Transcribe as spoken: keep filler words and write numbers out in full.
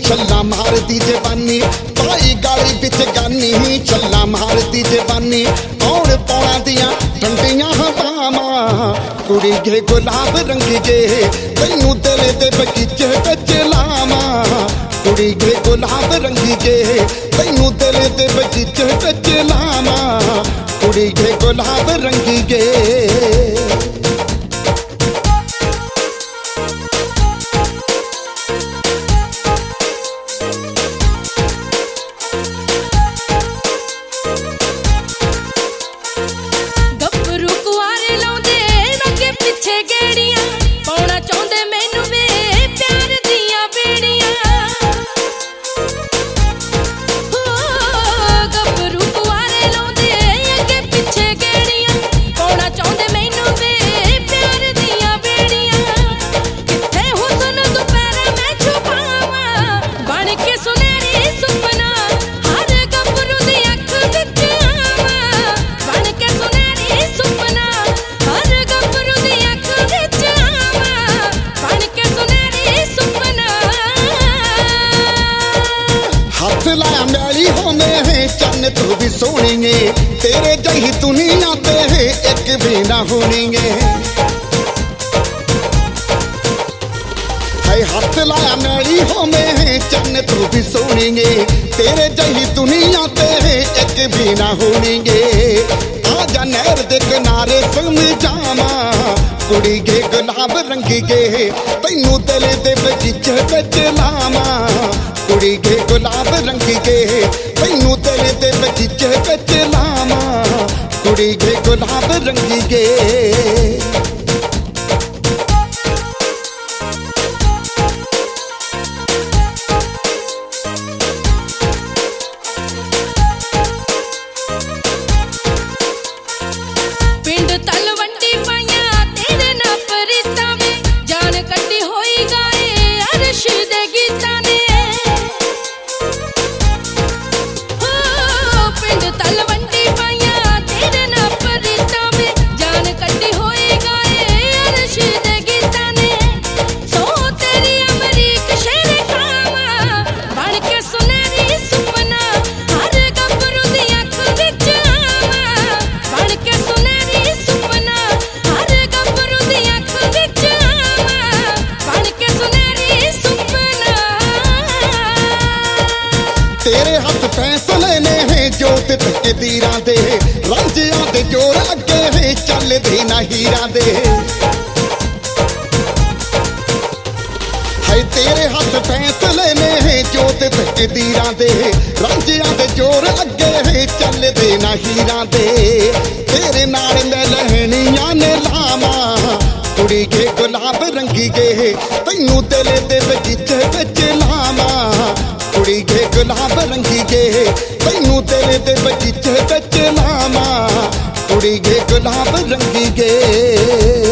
छल्ला मारदी जवानी पाई गाली बिच गानी छल्ला मारदी जवानी कौन पौना दियां ठंडियां हवावां कुड़ी गे गुलाब रंग गे तैनू दिल दे बगीचे विच लावां कुड़ी गे गुलाब रंग गे तैनू दिल दे बगीचे विच लावां कुड़ी गे गुलाब रंग गे मैली होने है चन्न तू भी सोनी तेरे जही दुनिया ते है एक भी ना होनी है हाथ लाया मैली होने है चन्न तू भी सोनी तेरे जही दुनिया ते है एक भी ना होनी आजा नहर दे किनारे समझावा कुड़ी गे गुलाब रंग गे तैनू दिल दे बगीचे विच लावां कुड़ी गे गुलाब रंग गे तैनू दिल दे बगीचे विच लावां कुड़ी गे गुलाब रंग गे पिंड तलवंडी पाइया तेरे ना परिता में जान कट्टी होई गाए अर्श दे गीता ने हो पिंड तलवंडी पाइया तेरे ना परिता में जान कट्टी होई गाए अर्श दे गीता ने सो तेरी अमरीक शेर खावा बन के सुनहरी सुपना हर गबरू दी अख विच आवा बन के सुनहरी सुपना हर गबरू दी अख विच आवा बन के सुनहरी सुपना तेरे हाथ फैसले ने है जोत तकदीरां दे रंजियां दे जोर अगे है चलदे ना हीरां दे है तेरे हाथ फैसले ने है जोत तकदीरां दे रंजियां दे जोर अगे है चलदे ना हीरां दे तेरे नाल मैं लहणियां ने लावां कुड़ी गे गुलाब रंग गे तैनू दिल दे बगीचे विच लावां कुड़ी गे गुलाब रंग गे तैनू दिल दे बगीचे विच लावां कुड़ी गे गुलाब रंग गे